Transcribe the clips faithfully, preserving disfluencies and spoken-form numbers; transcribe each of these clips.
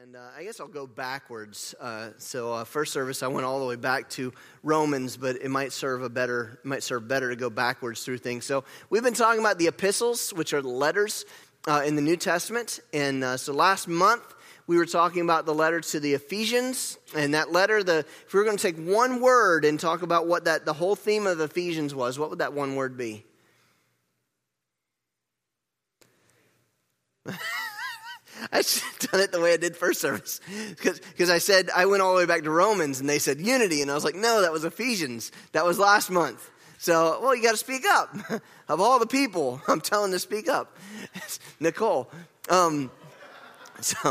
And uh, I guess I'll go backwards. Uh, so uh, first service, I went all the way back to Romans, but it might serve a better, it might serve better to go backwards through things. So we've been talking about the epistles, which are the letters uh, in the New Testament. And uh, so last month we were talking about the letter to the Ephesians, and that letter, the if we were going to take one word and talk about what that the whole theme of Ephesians was, what would that one word be? I should have done it the way I did first service. Because I said, I went all the way back to Romans, and they said unity. And I was like, no, that was Ephesians. That was last month. So, well, you got to speak up. Of all the people, I'm telling to speak up. Nicole. Um, so,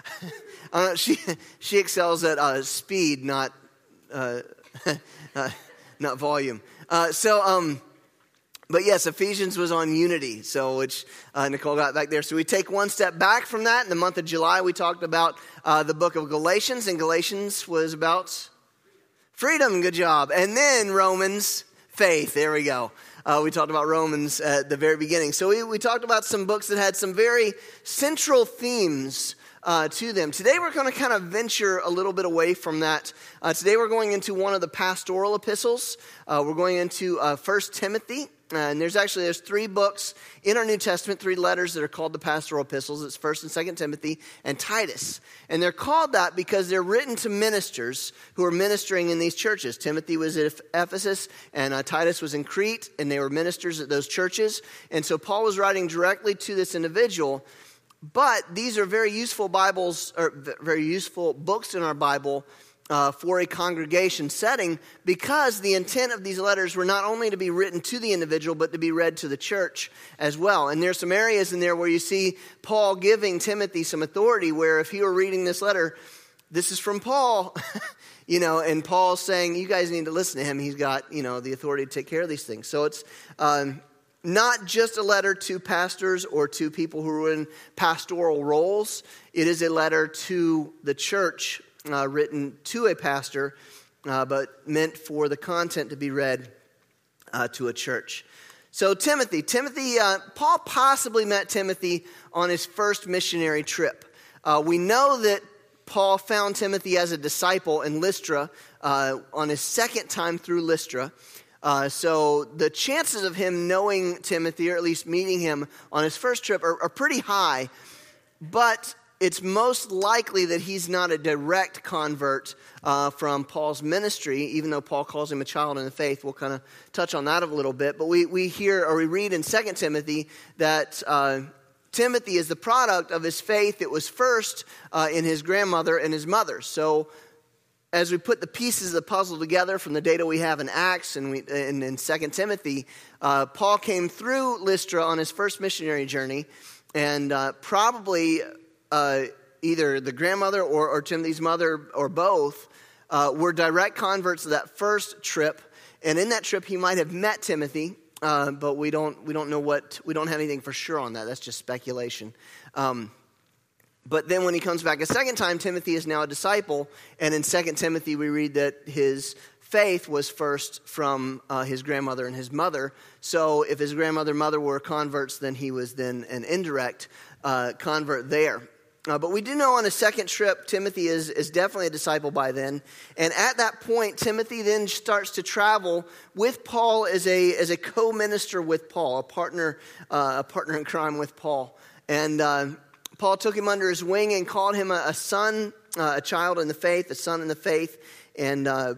uh, she she excels at uh, speed, not uh, uh, not volume. Uh, so, um But yes, Ephesians was on unity, so which uh, Nicole got back there. So we take one step back from that. In the month of July, we talked about uh, the book of Galatians, and Galatians was about freedom. Good job. And then Romans, faith. There we go. Uh, we talked about Romans at the very beginning. So we, we talked about some books that had some very central themes uh, to them. Today we're going to kind of venture a little bit away from that. Uh, today we're going into one of the pastoral epistles. Uh, we're going into uh, First Timothy. Uh, and there's actually, there's three books in our New Testament, three letters that are called the pastoral epistles. It's First and Second Timothy and Titus. And they're called that because they're written to ministers who are ministering in these churches. Timothy was at Ephesus, and uh, Titus was in Crete, and they were ministers at those churches. And so Paul was writing directly to this individual. But these are very useful Bibles, or very useful books in our Bible Uh, for a congregation setting, because the intent of these letters were not only to be written to the individual, but to be read to the church as well. And there's some areas in there where you see Paul giving Timothy some authority, where if he were reading this letter, this is from Paul, you know, and Paul's saying, you guys need to listen to him. He's got, you know, the authority to take care of these things. So it's um, not just a letter to pastors or to people who are in pastoral roles. It is a letter to the church, Uh, written to a pastor, uh, but meant for the content to be read uh, to a church. So Timothy, Timothy, uh, Paul possibly met Timothy on his first missionary trip. Uh, we know that Paul found Timothy as a disciple in Lystra uh, on his second time through Lystra. Uh, so the chances of him knowing Timothy, or at least meeting him on his first trip, are, are pretty high. But it's most likely that he's not a direct convert uh, from Paul's ministry, even though Paul calls him a child in the faith. We'll kind of touch on that a little bit. But we, we hear, or we read in Second Timothy that uh, Timothy is the product of his faith. It was first uh, in his grandmother and his mother. So as we put the pieces of the puzzle together from the data we have in Acts and, we, and in Second Timothy, uh, Paul came through Lystra on his first missionary journey, and uh, probably Uh, either the grandmother or, or Timothy's mother or both uh, were direct converts to that first trip, and in that trip he might have met Timothy, uh, but we don't we don't know what we don't have anything for sure on that. That's just speculation. Um, but then when he comes back a second time, Timothy is now a disciple, and in Second Timothy we read that his faith was first from uh, his grandmother and his mother. So if his grandmother and mother were converts, then he was then an indirect uh, convert there. Uh, but we do know on a second trip, Timothy is, is definitely a disciple by then. And at that point, Timothy then starts to travel with Paul as a as a co-minister with Paul, a partner uh, a partner in crime with Paul. And uh, Paul took him under his wing and called him a, a son, uh, a child in the faith, a son in the faith. And uh,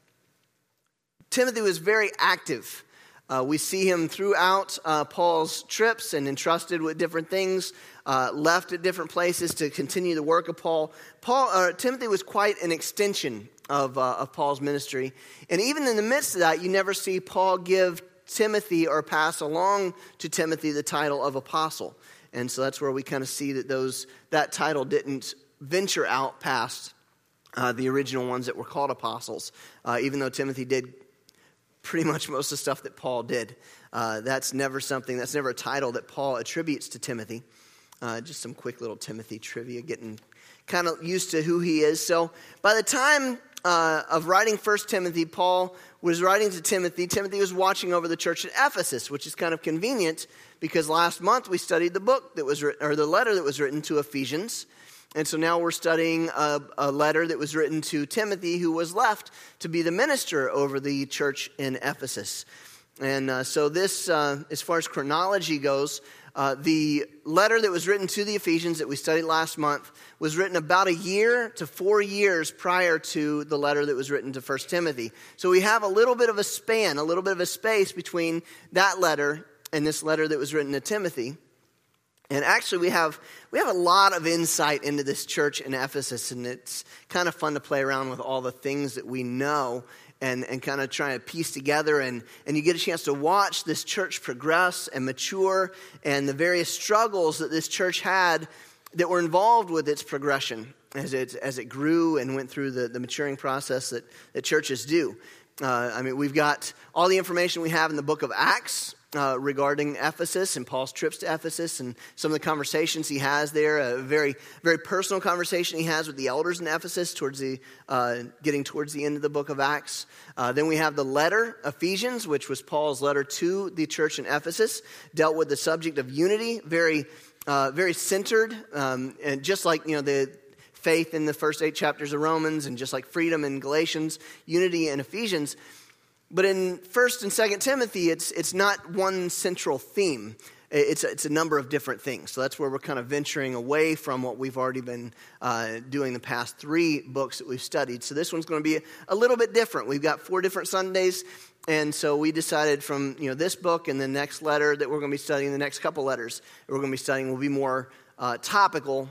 Timothy was very active. Uh, we see him throughout uh, Paul's trips and entrusted with different things, uh, left at different places to continue the work of Paul. Paul, uh, Timothy was quite an extension of, uh, of Paul's ministry. And even in the midst of that, you never see Paul give Timothy or pass along to Timothy the title of apostle. And so that's where we kind of see that those that title didn't venture out past uh, the original ones that were called apostles, uh, even though Timothy did pretty much most of the stuff that Paul did. Uh, that's never something, that's never a title that Paul attributes to Timothy. Uh, just some quick little Timothy trivia, getting kind of used to who he is. So by the time uh, of writing First Timothy, Paul was writing to Timothy. Timothy was watching over the church at Ephesus, which is kind of convenient because last month we studied the book that was written, or the letter that was written to Ephesians. And so now we're studying a, a letter that was written to Timothy, who was left to be the minister over the church in Ephesus. And uh, so this, uh, as far as chronology goes, uh, the letter that was written to the Ephesians that we studied last month was written about a year to four years prior to the letter that was written to First Timothy. So we have a little bit of a span, a little bit of a space between that letter and this letter that was written to Timothy. And actually, we have we have a lot of insight into this church in Ephesus, and it's kind of fun to play around with all the things that we know and, and kind of try to piece together. And, and you get a chance to watch this church progress and mature and the various struggles that this church had that were involved with its progression as it, as it grew and went through the, the maturing process that, that churches do. Uh, I mean, we've got all the information we have in the book of Acts, Uh, regarding Ephesus and Paul's trips to Ephesus and some of the conversations he has there, a very, very personal conversation he has with the elders in Ephesus towards the uh, getting towards the end of the book of Acts. Uh, then we have the letter, Ephesians, which was Paul's letter to the church in Ephesus, dealt with the subject of unity, very, uh, very centered, um, and just like, you know, the faith in the first eight chapters of Romans and just like freedom in Galatians, unity in Ephesians. But in First and Second Timothy, it's it's not one central theme. It's a, it's a number of different things. So that's where we're kind of venturing away from what we've already been uh, doing the past three books that we've studied. So this one's going to be a, a little bit different. We've got four different Sundays, and so we decided from you know this book and the next letter that we're going to be studying, the next couple letters that we're going to be studying will be more uh, topical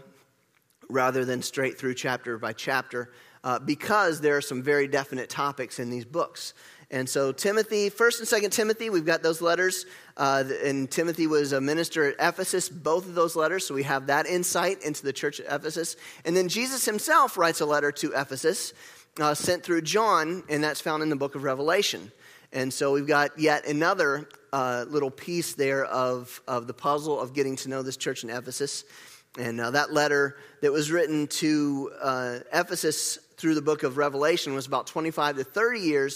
rather than straight through chapter by chapter, uh, because there are some very definite topics in these books. And so Timothy, First and Second Timothy, we've got those letters. Uh, and Timothy was a minister at Ephesus, both of those letters. So we have that insight into the church at Ephesus. And then Jesus himself writes a letter to Ephesus, uh, sent through John, and that's found in the book of Revelation. And so we've got yet another uh, little piece there of, of the puzzle of getting to know this church in Ephesus. And uh, that letter that was written to uh, Ephesus through the book of Revelation was about twenty-five to thirty years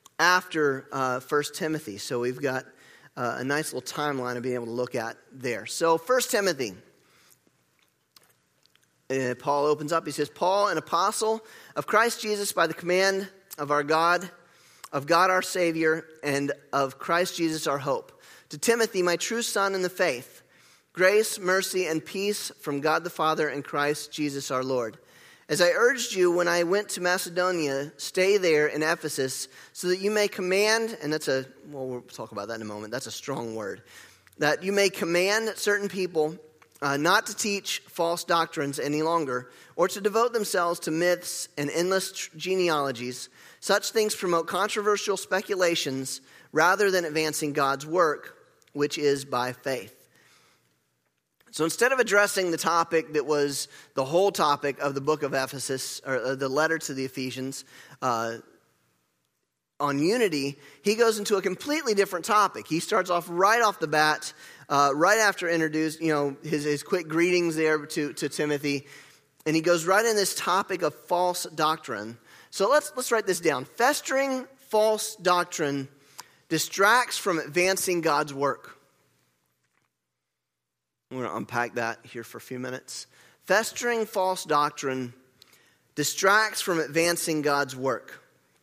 after uh, First Timothy. So we've got uh, a nice little timeline to be able to look at there. So First Timothy, uh, Paul opens up. He says, Paul, an apostle of Christ Jesus by the command of our God, of God our Savior, and of Christ Jesus our hope. To Timothy, my true son in the faith, grace, mercy, and peace from God the Father and Christ Jesus our Lord. As I urged you when I went to Macedonia, stay there in Ephesus so that you may command, and that's a, well, we'll talk about that in a moment. That's a strong word. That you may command certain people uh, not to teach false doctrines any longer or to devote themselves to myths and endless tr- genealogies. Such things promote controversial speculations rather than advancing God's work, which is by faith. So instead of addressing the topic that was the whole topic of the book of Ephesus, or the letter to the Ephesians, uh, on unity, he goes into a completely different topic. He starts off right off the bat, uh, right after introduced, you know, his, his quick greetings there to, to Timothy, and he goes right in this topic of false doctrine. So let's let's write this down. Festering false doctrine distracts from advancing God's work. I'm going to unpack that here for a few minutes. Festering false doctrine distracts from advancing God's work.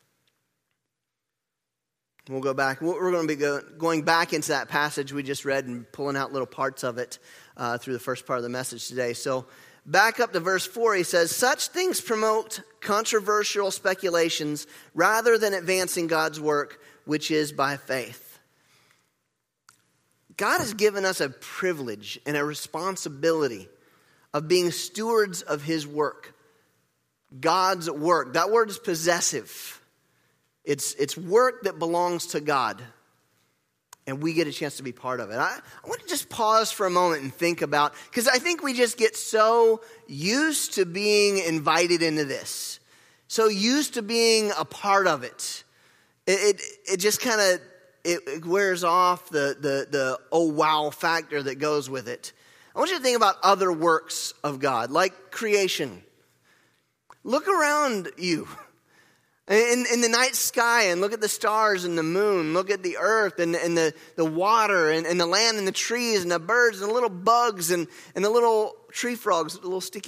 We'll go back. We're going to be go, going back into that passage we just read and pulling out little parts of it uh, through the first part of the message today. So back up to verse four, he says, such things promote controversial speculations rather than advancing God's work, which is by faith. God has given us a privilege and a responsibility of being stewards of his work. God's work. That word is possessive. It's, it's work that belongs to God. And we get a chance to be part of it. I, I want to just pause for a moment and think about, because I think we just get so used to being invited into this. So used to being a part of it. It, it, it just kind of, It, it wears off the, the, the oh wow factor that goes with it. I want you to think about other works of God, like creation. Look around you in, in the night sky and look at the stars and the moon. Look at the earth and, and the, the water and, and the land and the trees and the birds and the little bugs and, and the little tree frogs, the little sticky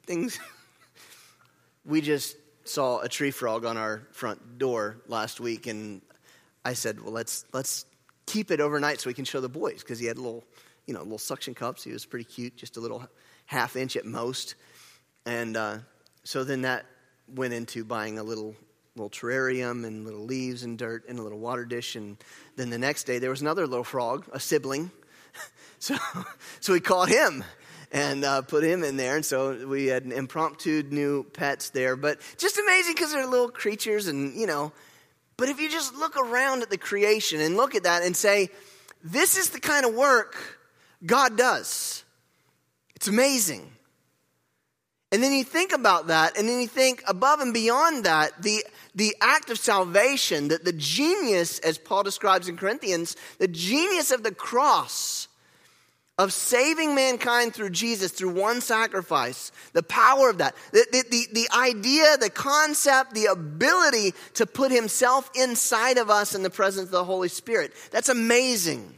things. We just saw a tree frog on our front door last week, and I said, well, let's let's keep it overnight so we can show the boys, because he had little, you know, little suction cups. He was pretty cute, just a little half inch at most. And uh, so then that went into buying a little little terrarium and little leaves and dirt and a little water dish. And then the next day there was another little frog, a sibling. so so we caught him and uh, put him in there. And so we had an impromptu new pets there. But just amazing because they're little creatures and, you know. But if you just look around at the creation and look at that and say, this is the kind of work God does. It's amazing. And then you think about that, and then you think above and beyond that, the, the act of salvation, that the genius, as Paul describes in Corinthians, the genius of the cross, of saving mankind through Jesus, through one sacrifice, the power of that, the, the, the, the idea, the concept, the ability to put himself inside of us in the presence of the Holy Spirit. That's amazing.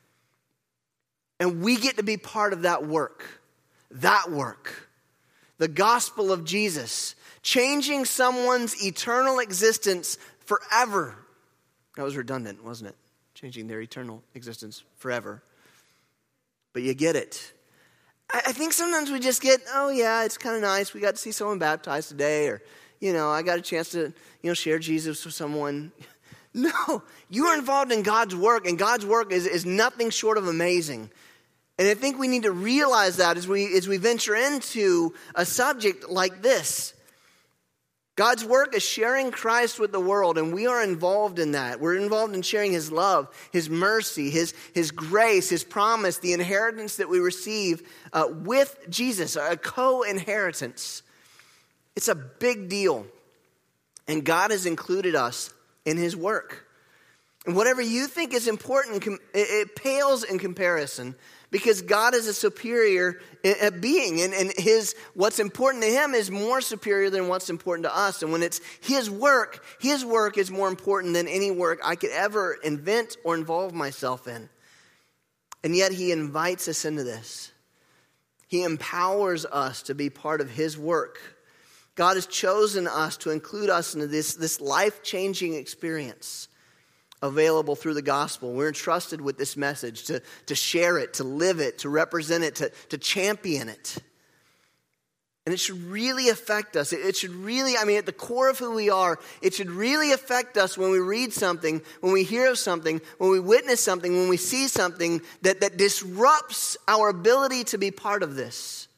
And we get to be part of that work, that work, the gospel of Jesus, changing someone's eternal existence forever. That was redundant, wasn't it? Changing their eternal existence forever. But you get it. I think sometimes we just get, oh yeah, it's kind of nice. We got to see someone baptized today, or, you know, I got a chance to, you know, share Jesus with someone. No, you are involved in God's work, and God's work is, is nothing short of amazing. And I think we need to realize that as we as we venture into a subject like this. God's work is sharing Christ with the world, and we are involved in that. We're involved in sharing his love, his mercy, his, his grace, his promise, the inheritance that we receive uh, with Jesus, a co-inheritance. It's a big deal, and God has included us in his work. And whatever you think is important, it pales in comparison, because God is a superior being, and, and his what's important to him is more superior than what's important to us. And when it's his work, his work is more important than any work I could ever invent or involve myself in. And yet he invites us into this. He empowers us to be part of his work. God has chosen us to include us into this, this life-changing experience available through the gospel. We're entrusted with this message to, to share it, to live it, to represent it, to, to champion it. And it should really affect us. It, it should really, I mean, at the core of who we are, it should really affect us when we read something, when we hear of something, when we witness something, when we see something that, that disrupts our ability to be part of this.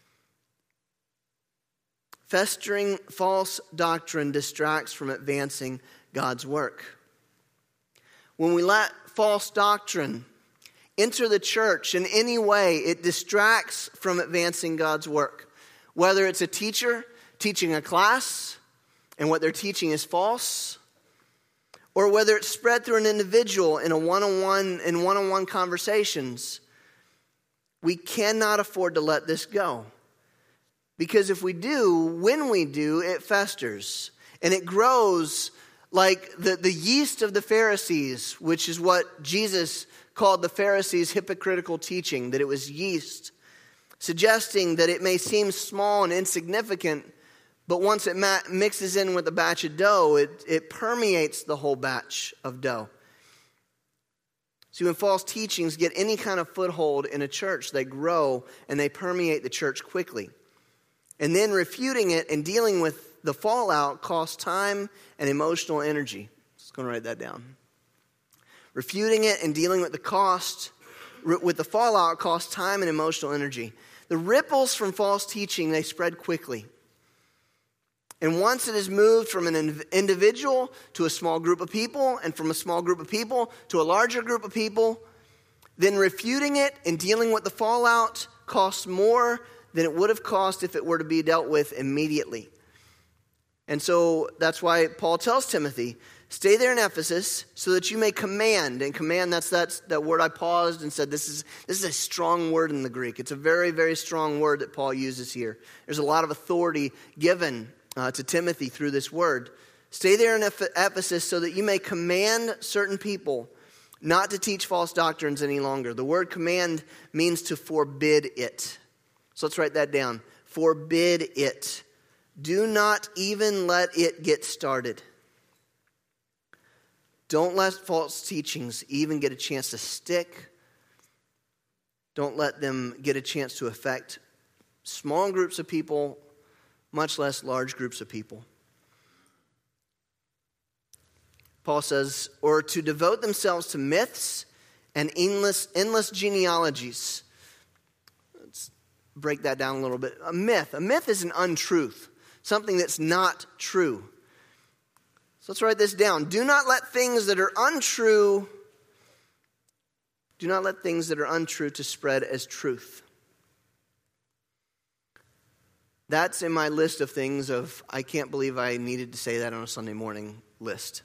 Festering false doctrine distracts from advancing God's work. When we let false doctrine enter the church in any way, it distracts from advancing God's work. Whether it's a teacher teaching a class and what they're teaching is false, or whether it's spread through an individual in a one-on-one in one-on-one conversations, we cannot afford to let this go. Because if we do, when we do, it festers and it grows like the, the yeast of the Pharisees, which is what Jesus called the Pharisees' hypocritical teaching, that it was yeast, suggesting that it may seem small and insignificant, but once it ma- mixes in with a batch of dough, it, it permeates the whole batch of dough. See, when false teachings get any kind of foothold in a church, they grow and they permeate the church quickly. And then refuting it and dealing with the fallout costs time and emotional energy. Just going to write that down. Refuting it and dealing with the cost, with the fallout costs time and emotional energy. The ripples from false teaching, they spread quickly. And once it is moved from an individual to a small group of people, and from a small group of people to a larger group of people, then refuting it and dealing with the fallout costs more than it would have cost if it were to be dealt with immediately. And so that's why Paul tells Timothy, stay there in Ephesus so that you may command. And command, that's, that's that word I paused and said, this is, this is a strong word in the Greek. It's a very, very strong word that Paul uses here. There's a lot of authority given uh, to Timothy through this word. Stay there in Ephesus so that you may command certain people not to teach false doctrines any longer. The word command means to forbid it. So let's write that down. forbid it. Do not even let it get started. Don't let false teachings even get a chance to stick. Don't let them get a chance to affect small groups of people, much less large groups of people. Paul says, or to devote themselves to myths and endless, endless genealogies. Let's break that down a little bit. A myth. A myth is an untruth, something that's not true. So let's write this down. Do not let things that are untrue, do not let things that are untrue to spread as truth. That's in my list of things of, I can't believe I needed to say that on a Sunday morning list.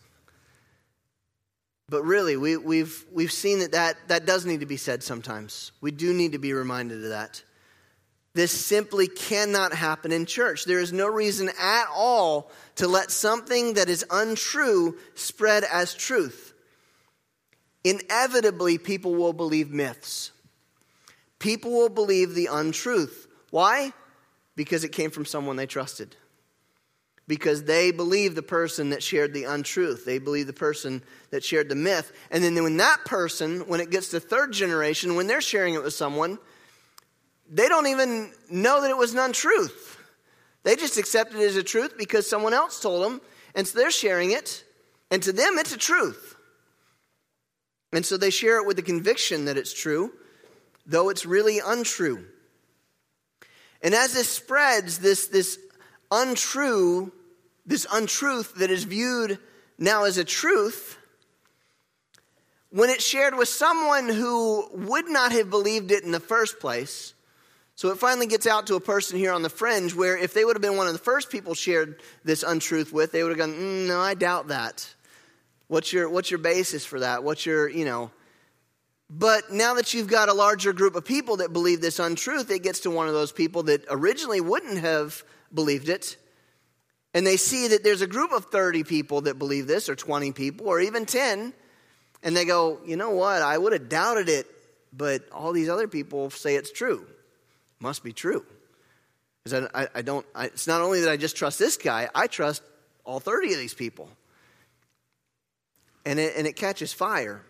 But really, we, we've we've seen that, that that does need to be said sometimes. We do need to be reminded of that. This simply cannot happen in church. There is no reason at all to let something that is untrue spread as truth. Inevitably, people will believe myths. People will believe the untruth. Why? Because it came from someone they trusted. Because they believe the person that shared the untruth. They believe the person that shared the myth. And then when that person, when it gets to third generation, when they're sharing it with someone, they don't even know that it was an untruth. They just accept it as a truth because someone else told them. And so they're sharing it. And to them, it's a truth. And so they share it with the conviction that it's true, though it's really untrue. And as this spreads, this, this untrue, this untruth that is viewed now as a truth, when it's shared with someone who would not have believed it in the first place, so it finally gets out to a person here on the fringe where if they would have been one of the first people shared this untruth with, they would have gone, mm, no, I doubt that. What's your, what's your basis for that? What's your, you know... But now that you've got a larger group of people that believe this untruth, it gets to one of those people that originally wouldn't have believed it. And they see that there's a group of thirty people that believe this, or twenty people, or even ten. And they go, you know what, I would have doubted it, but all these other people say it's true. Must be true. Because I, I, I don't, I, it's not only that I just trust this guy, I trust all thirty of these people. And it, and it catches fire.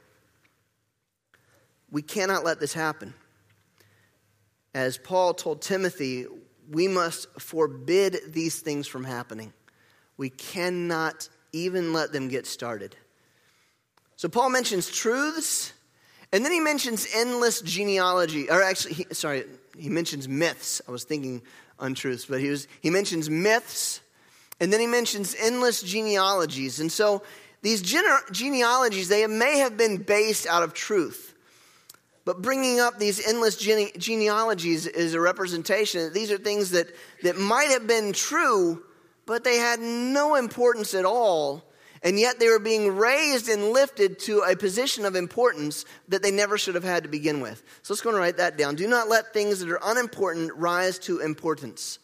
We cannot let this happen. As Paul told Timothy, we must forbid these things from happening. We cannot even let them get started. So Paul mentions truths, and then he mentions endless genealogy. Or actually, he, sorry, he mentions myths. I was thinking untruths, but he was he mentions myths, and then he mentions endless genealogies. And so these gene- genealogies, they may have been based out of truth. But bringing up these endless gene- genealogies is a representation that these are things that, that might have been true, but they had no importance at all. And yet they were being raised and lifted to a position of importance that they never should have had to begin with. So let's go and write that down. Do not let things that are unimportant rise to importance.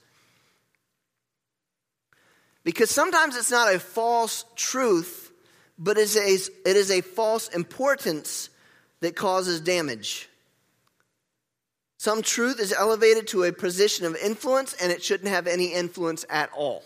Because sometimes it's not a false truth, but it is a, it is a false importance that causes damage. Some truth is elevated to a position of influence, and it shouldn't have any influence at all.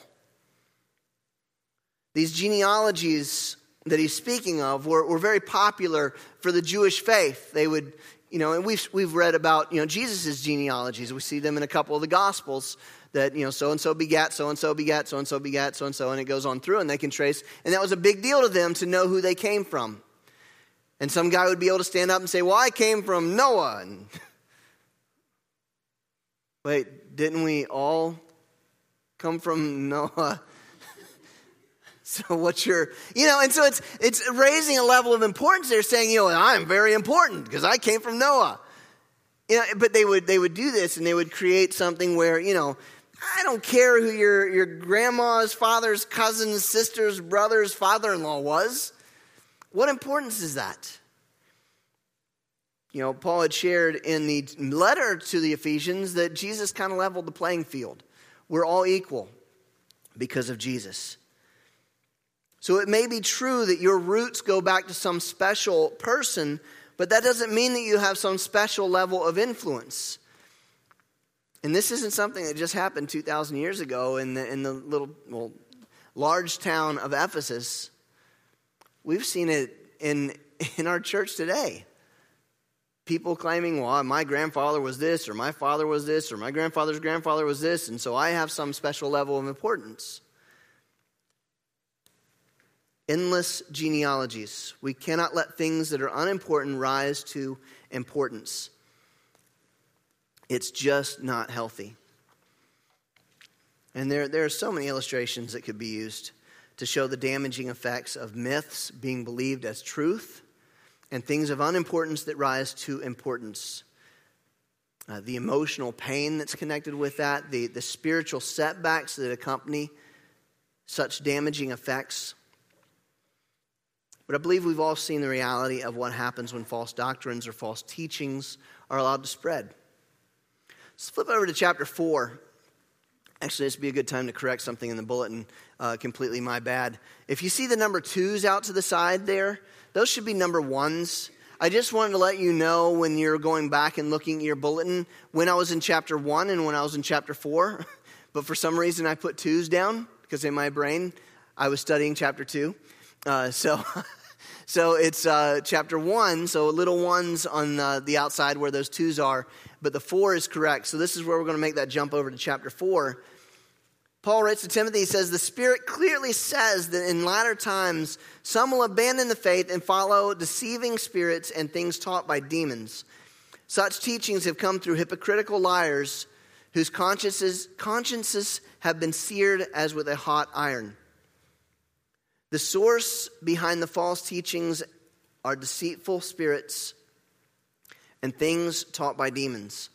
These genealogies that he's speaking of were, were very popular for the Jewish faith. They would, you know, and we've we've read about, you know, Jesus' genealogies. We see them in a couple of the Gospels that, you know, so-and-so begat, so-and-so begat, so-and-so begat, so-and-so, and it goes on through, and they can trace. And that was a big deal to them to know who they came from. And some guy would be able to stand up and say, well, I came from Noah. And wait, didn't we all come from Noah? So what's your, you know, and so it's it's raising a level of importance. They're saying, you know, I'm very important because I came from Noah. You know, but they would they would do this, and they would create something where, you know, I don't care who your, your grandma's father's cousin's sister's brother's father-in-law was. What importance is that? You know, Paul had shared in the letter to the Ephesians that Jesus kind of leveled the playing field. We're all equal because of Jesus. So it may be true that your roots go back to some special person, but that doesn't mean that you have some special level of influence. And this isn't something that just happened two thousand years ago in the, in the little, well, large town of Ephesus. We've seen it in, in our church today. People claiming, well, my grandfather was this, or my father was this, or my grandfather's grandfather was this, and so I have some special level of importance. Endless genealogies. We cannot let things that are unimportant rise to importance. It's just not healthy. And there, there are so many illustrations that could be used to show the damaging effects of myths being believed as truth and things of unimportance that rise to importance. Uh, the emotional pain that's connected with that, the, the spiritual setbacks that accompany such damaging effects. But I believe we've all seen the reality of what happens when false doctrines or false teachings are allowed to spread. Let's flip over to chapter four. Actually, this would be a good time to correct something in the bulletin. Uh, completely my bad. If you see the number twos out to the side there, those should be number ones. I just wanted to let you know when you're going back and looking at your bulletin, when I was in chapter one and when I was in chapter four. But for some reason, I put twos down because in my brain, I was studying chapter two. Uh, so... So it's uh, chapter one, so little ones on uh, the outside where those twos are, but the four is correct. So this is where we're going to make that jump over to chapter four. Paul writes to Timothy, he says, the Spirit clearly says that in latter times some will abandon the faith and follow deceiving spirits and things taught by demons. Such teachings have come through hypocritical liars whose consciences, consciences have been seared as with a hot iron. The source behind the false teachings are deceitful spirits and things taught by demons.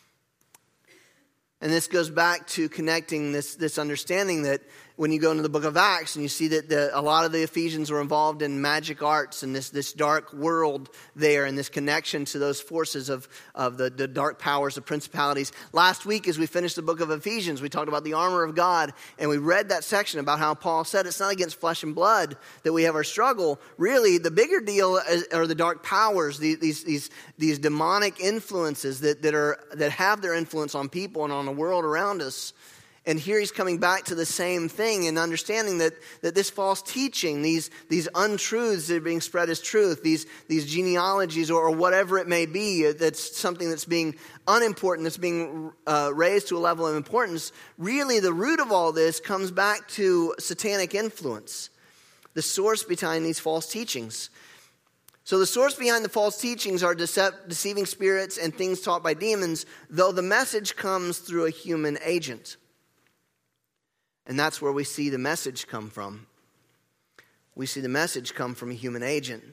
And this goes back to connecting this, this understanding that when you go into the book of Acts and you see that the, a lot of the Ephesians were involved in magic arts and this, this dark world there and this connection to those forces of, of the, the dark powers, the principalities. Last week as we finished the book of Ephesians, we talked about the armor of God and we read that section about how Paul said it's not against flesh and blood that we have our struggle. Really, the bigger deal is, are the dark powers, these, these, these, these demonic influences that, that, are, that have their influence on people and on the world around us. And here he's coming back to the same thing and understanding that, that this false teaching, these, these untruths that are being spread as truth, these, these genealogies or, or whatever it may be, that's something that's being unimportant, that's being uh, raised to a level of importance, really the root of all this comes back to satanic influence, the source behind these false teachings. So the source behind the false teachings are decept- deceiving spirits and things taught by demons, though the message comes through a human agent. And that's where we see the message come from. We see the message come from a human agent.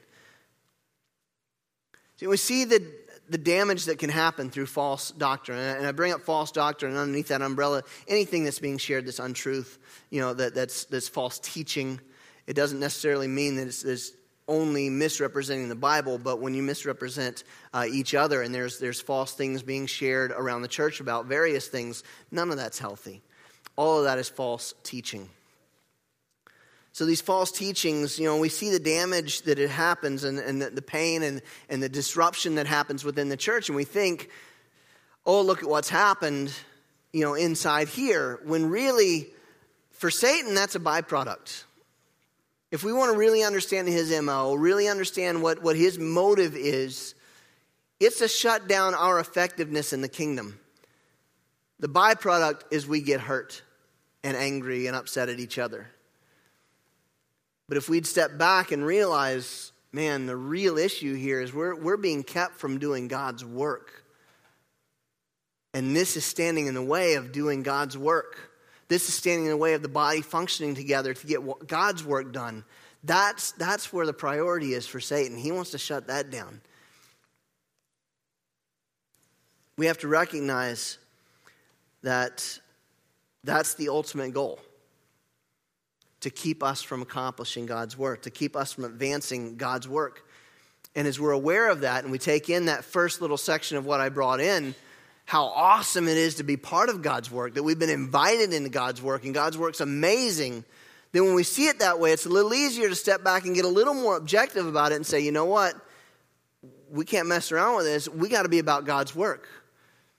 See, we see the, the damage that can happen through false doctrine. And I bring up false doctrine, and underneath that umbrella, anything that's being shared that's untruth, you know, that, that's, that's false teaching. It doesn't necessarily mean that it's, it's only misrepresenting the Bible, but when you misrepresent uh, each other and there's, there's false things being shared around the church about various things, none of that's healthy. All of that is false teaching. So these false teachings, you know, we see the damage that it happens and, and the, the pain and, and the disruption that happens within the church. And we think, oh, look at what's happened, you know, inside here. When really, for Satan, that's a byproduct. If we want to really understand his M O, really understand what, what his motive is, it's to shut down our effectiveness in the kingdom. The byproduct is we get hurt and angry and upset at each other. But if we'd step back and realize, man, the real issue here is we're, we're being kept from doing God's work. And this is standing in the way of doing God's work. This is standing in the way of the body functioning together to get God's work done. That's, that's where the priority is for Satan. He wants to shut that down. We have to recognize that that's the ultimate goal, to keep us from accomplishing God's work, to keep us from advancing God's work. And as we're aware of that, and we take in that first little section of what I brought in, how awesome it is to be part of God's work, that we've been invited into God's work, and God's work's amazing, then when we see it that way, it's a little easier to step back and get a little more objective about it and say, you know what, we can't mess around with this. We got to be about God's work.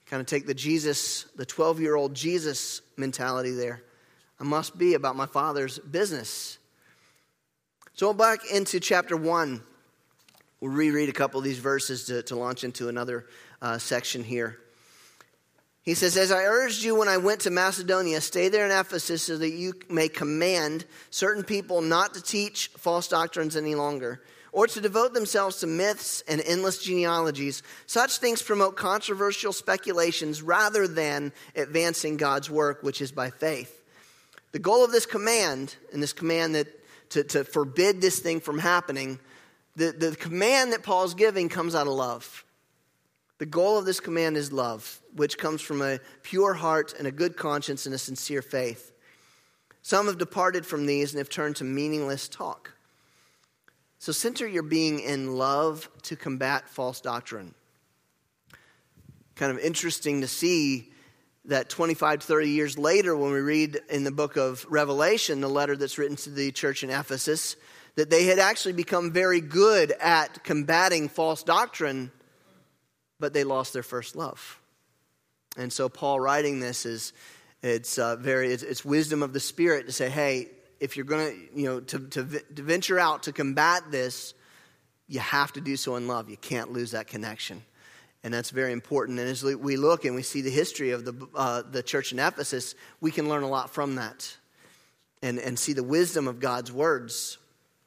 Kind of take the Jesus, the twelve-year-old Jesus mentality there. I must be about my Father's business. So back into chapter one. We'll reread a couple of these verses to, to launch into another uh, section here. He says, as I urged you when I went to Macedonia, stay there in Ephesus so that you may command certain people not to teach false doctrines any longer, or to devote themselves to myths and endless genealogies. Such things promote controversial speculations rather than advancing God's work, which is by faith. The goal of this command, and this command that to, to forbid this thing from happening, the, the command that Paul's giving comes out of love. The goal of this command is love, which comes from a pure heart and a good conscience and a sincere faith. Some have departed from these and have turned to meaningless talk. So center your being in love to combat false doctrine. Kind of interesting to see that twenty-five to thirty years later, when we read in the book of Revelation, the letter that's written to the church in Ephesus, that they had actually become very good at combating false doctrine, but they lost their first love. And so Paul writing this is, it's uh, very, it's, it's wisdom of the Spirit to say, hey, if you're going to, you know, to, to, to venture out to combat this, you have to do so in love. You can't lose that connection. And that's very important. And as we look and we see the history of the uh, the church in Ephesus, we can learn a lot from that and, and see the wisdom of God's words.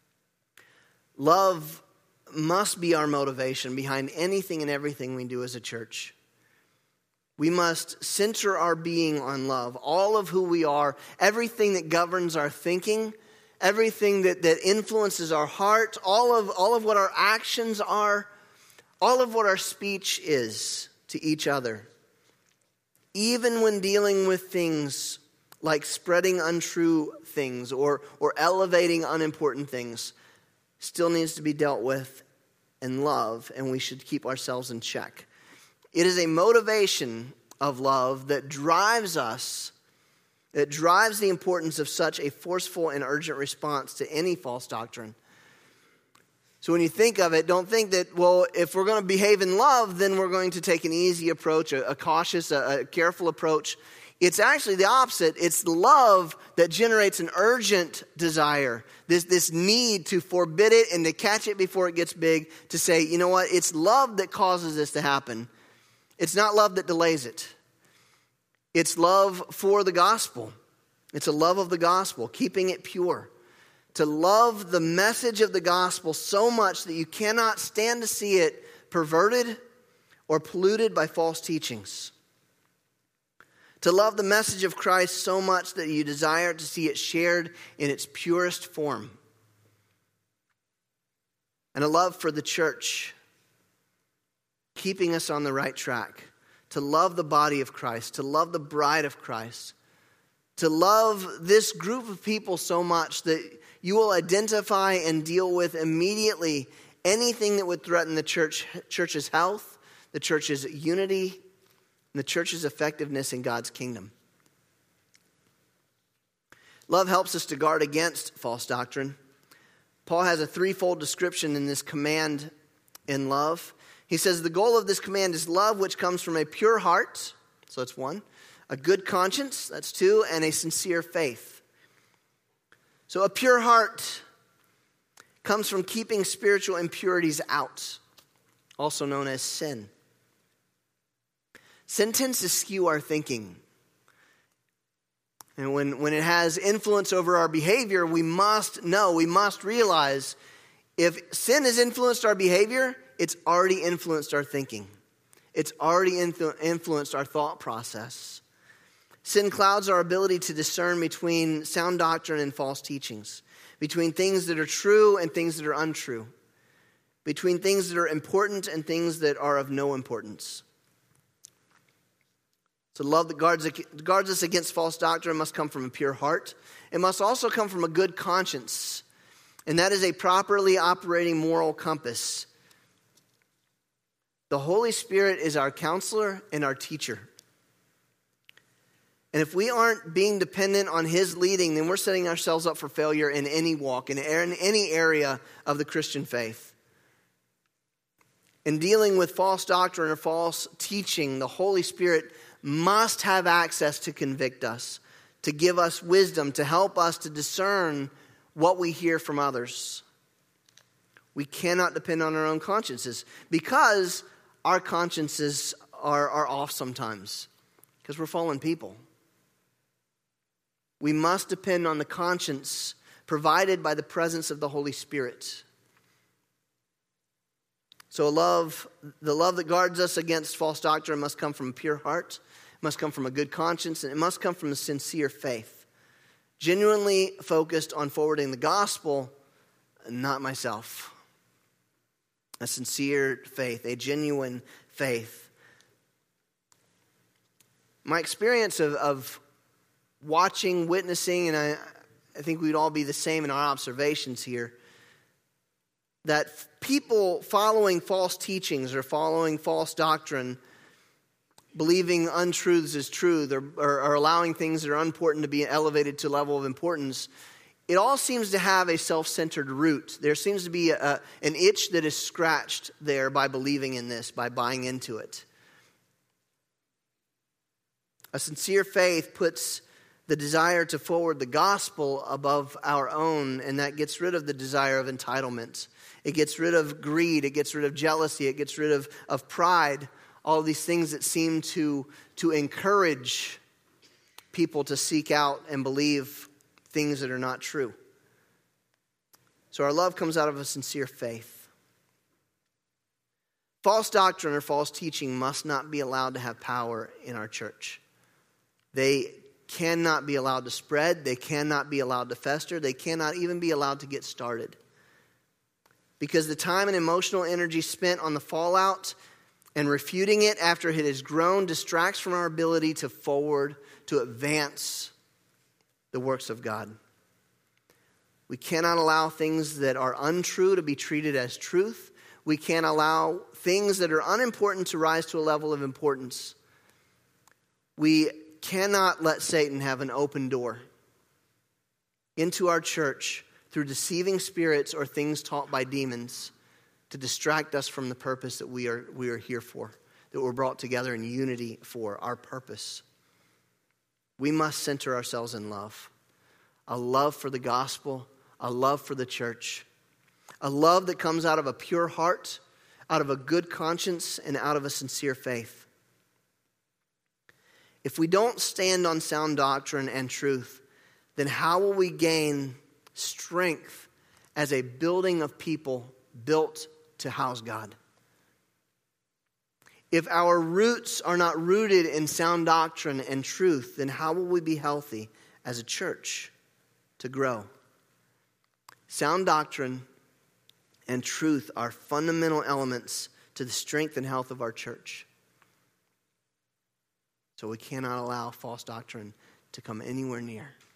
Love must be our motivation behind anything and everything we do as a church. We must center our being on love. All of who we are, everything that governs our thinking, everything that, that influences our heart, all of, all of what our actions are, all of what our speech is to each other. Even when dealing with things like spreading untrue things or, or elevating unimportant things, still needs to be dealt with in love, and we should keep ourselves in check. It is a motivation of love that drives us, that drives the importance of such a forceful and urgent response to any false doctrine. So when you think of it, don't think that, well, if we're going to behave in love, then we're going to take an easy approach, a, a cautious, a, a careful approach. It's actually the opposite. It's love that generates an urgent desire, this, this need to forbid it and to catch it before it gets big, to say, you know what, it's love that causes this to happen. It's not love that delays it. It's love for the gospel. It's a love of the gospel, keeping it pure. To love the message of the gospel so much that you cannot stand to see it perverted or polluted by false teachings. To love the message of Christ so much that you desire to see it shared in its purest form. And a love for the church, keeping us on the right track. To love the body of Christ, to love the bride of Christ. To love this group of people so much that you will identify and deal with immediately anything that would threaten the church, church's health, the church's unity, and the church's effectiveness in God's kingdom. Love helps us to guard against false doctrine. Paul has a threefold description in this command in love. He says the goal of this command is love, which comes from a pure heart. So that's one. A good conscience, that's two. And a sincere faith. So a pure heart comes from keeping spiritual impurities out, also known as sin. Sin tends to skew our thinking. And when, when it has influence over our behavior, we must know, we must realize if sin has influenced our behavior, it's already influenced our thinking. It's already influ- influenced our thought process. Sin clouds our ability to discern between sound doctrine and false teachings, between things that are true and things that are untrue, between things that are important and things that are of no importance. So love that guards, guards us against false doctrine must come from a pure heart. It must also come from a good conscience. And that is a properly operating moral compass. The Holy Spirit is our counselor and our teacher. And if we aren't being dependent on His leading, then we're setting ourselves up for failure in any walk, in any area of the Christian faith. In dealing with false doctrine or false teaching, the Holy Spirit must have access to convict us, to give us wisdom, to help us to discern what we hear from others. We cannot depend on our own consciences because our consciences are, are off sometimes because we're fallen people. We must depend on the conscience provided by the presence of the Holy Spirit. So a love, the love that guards us against false doctrine must come from a pure heart, it must come from a good conscience, and it must come from a sincere faith. Genuinely focused on forwarding the gospel, not myself. A sincere faith, a genuine faith. My experience of, of watching, witnessing, and I, I think we'd all be the same in our observations here, that people following false teachings or following false doctrine, believing untruths as truth, or, or, or allowing things that are unimportant to be elevated to a level of importance, it all seems to have a self-centered root. There seems to be a, an itch that is scratched there by believing in this, by buying into it. A sincere faith puts the desire to forward the gospel above our own, and that gets rid of the desire of entitlement. It gets rid of greed. It gets rid of jealousy. It gets rid of, of pride. All of these things that seem to, to encourage people to seek out and believe things that are not true. So our love comes out of a sincere faith. False doctrine or false teaching must not be allowed to have power in our church. They cannot be allowed to spread. They cannot be allowed to fester. They cannot even be allowed to get started. Because the time and emotional energy spent on the fallout and refuting it after it has grown distracts from our ability to forward, to advance the works of God. We cannot allow things that are untrue to be treated as truth. We can't allow things that are unimportant to rise to a level of importance. We cannot let Satan have an open door into our church through deceiving spirits or things taught by demons to distract us from the purpose that we are, we are here for, that we're brought together in unity for, our purpose. We must center ourselves in love. A love for the gospel, a love for the church, a love that comes out of a pure heart, out of a good conscience, and out of a sincere faith. If we don't stand on sound doctrine and truth, then how will we gain strength as a building of people built to house God? If our roots are not rooted in sound doctrine and truth, then how will we be healthy as a church to grow? Sound doctrine and truth are fundamental elements to the strength and health of our church. So we cannot allow false doctrine to come anywhere near.